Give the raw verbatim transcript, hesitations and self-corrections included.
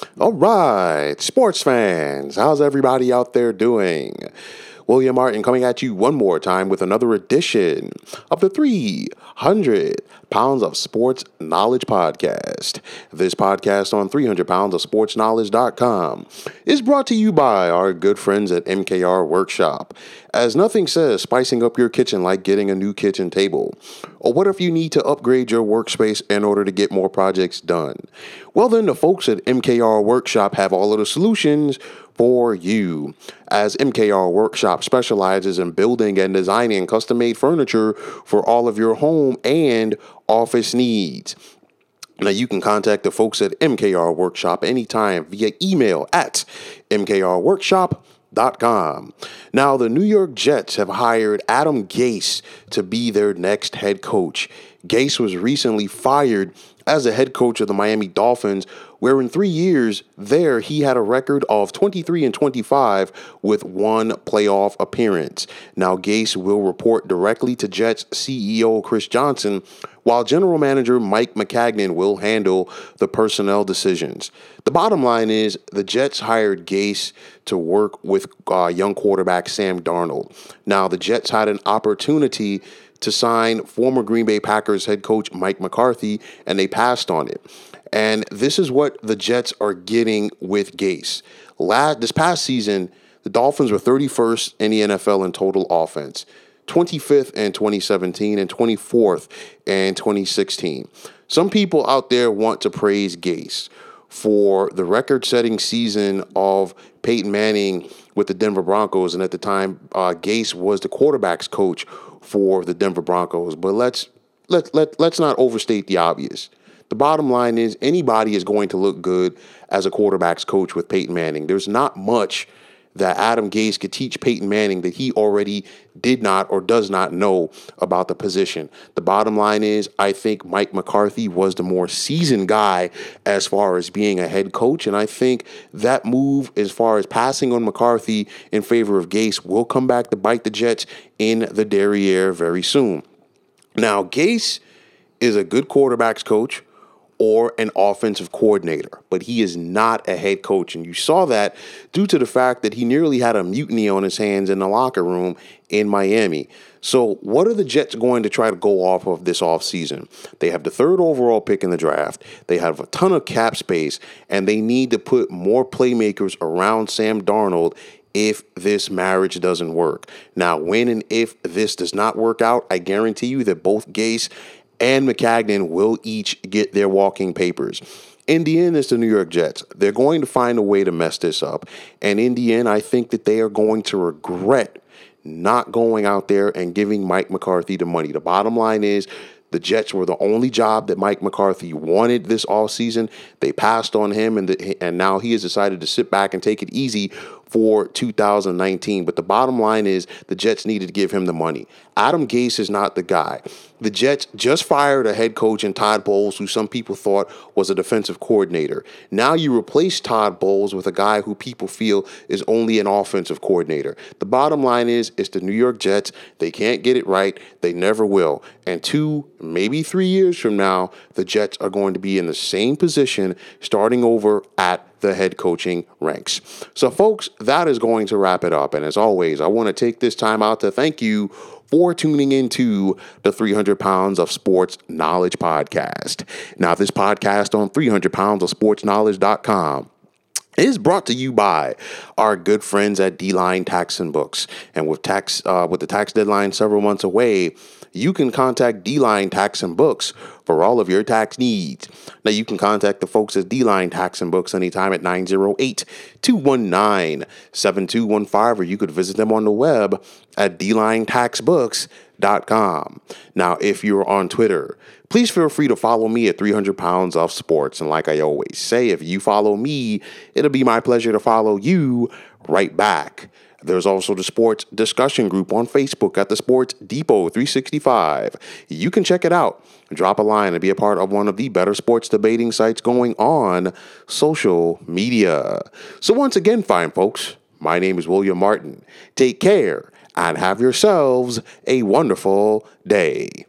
All right, sports fans, how's everybody out there doing? William Martin coming at you one more time with another edition of the three hundred Pounds of Sports Knowledge podcast. This podcast on three hundred pounds of sports knowledge dot com is brought to you by our good friends at M K R Workshop. As nothing says spicing up your kitchen like getting a new kitchen table. Or what if you need to upgrade your workspace in order to get more projects done? Well, then the folks at M K R Workshop have all of the solutions for you, as M K R Workshop specializes in building and designing custom-made furniture for all of your home and office needs. Now, you can contact the folks at M K R Workshop anytime via email at m k r workshop dot com. Now, the New York Jets have hired Adam Gase to be their next head coach. Gase was recently fired as the head coach of the Miami Dolphins, where in three years there he had a record of twenty-three and twenty-five with one playoff appearance. Now, Gase will report directly to Jets C E O Chris Johnson, while general manager Mike Maccagnan will handle the personnel decisions. The bottom line is the Jets hired Gase to work with uh, young quarterback Sam Darnold. Now, the Jets had an opportunity to sign former Green Bay Packers head coach Mike McCarthy, and they passed on it. And this is what the Jets are getting with Gase. Last, this past season, the Dolphins were thirty-first in the N F L in total offense, twenty-fifth in twenty seventeen, and twenty-fourth in twenty sixteen. Some people out there want to praise Gase for the record-setting season of Peyton Manning with the Denver Broncos, and at the time, uh, Gase was the quarterback's coach for the Denver Broncos. But let's let let let's not overstate the obvious. The bottom line is anybody is going to look good as a quarterback's coach with Peyton Manning. There's not much that Adam Gase could teach Peyton Manning that he already did not or does not know about the position. The bottom line is I think Mike McCarthy was the more seasoned guy as far as being a head coach, and I think that move as far as passing on McCarthy in favor of Gase will come back to bite the Jets in the derriere very soon. Now, Gase is a good quarterback's coach or an offensive coordinator, but he is not a head coach. And you saw that due to the fact that he nearly had a mutiny on his hands in the locker room in Miami. So what are the Jets going to try to go off of this offseason? They have the third overall pick in the draft. They have a ton of cap space, and they need to put more playmakers around Sam Darnold if this marriage doesn't work. Now, when and if this does not work out, I guarantee you that both Gase and Maccagnan will each get their walking papers. In the end, it's the New York Jets. They're going to find a way to mess this up. And in the end, I think that they are going to regret not going out there and giving Mike McCarthy the money. The bottom line is the Jets were the only job that Mike McCarthy wanted this offseason. They passed on him, and, the, and now he has decided to sit back and take it easy for two thousand nineteen. But the bottom line is the Jets needed to give him the money. Adam Gase is not the guy. The Jets just fired a head coach in Todd Bowles, who some people thought was a defensive coordinator. Now you replace Todd Bowles with a guy who people feel is only an offensive coordinator. The bottom line is it's the New York Jets. They can't get it right. They never will. And two, maybe three years from now, the Jets are going to be in the same position, starting over at the head coaching ranks. So, folks, that is going to wrap it up. And as always, I want to take this time out to thank you for tuning into the three hundred pounds of Sports Knowledge podcast. Now, this podcast on three hundred pounds of sports knowledge dot com is brought to you by our good friends at D-Line Tax and Books. And with tax, uh, with the tax deadline several months away, you can contact D-Line Tax and Books for all of your tax needs. Now, you can contact the folks at D-Line Tax and Books anytime at nine oh eight, two one nine, seven two one five, or you could visit them on the web at d line tax books dot com. Now, if you're on Twitter, please feel free to follow me at three hundred pounds of sports. And like I always say, if you follow me, it'll be my pleasure to follow you right back. There's also the sports discussion group on Facebook at the Sports Depot three sixty-five. You can check it out. Drop a line and be a part of one of the better sports debating sites going on social media. So once again, fine folks, my name is William Martin. Take care and have yourselves a wonderful day.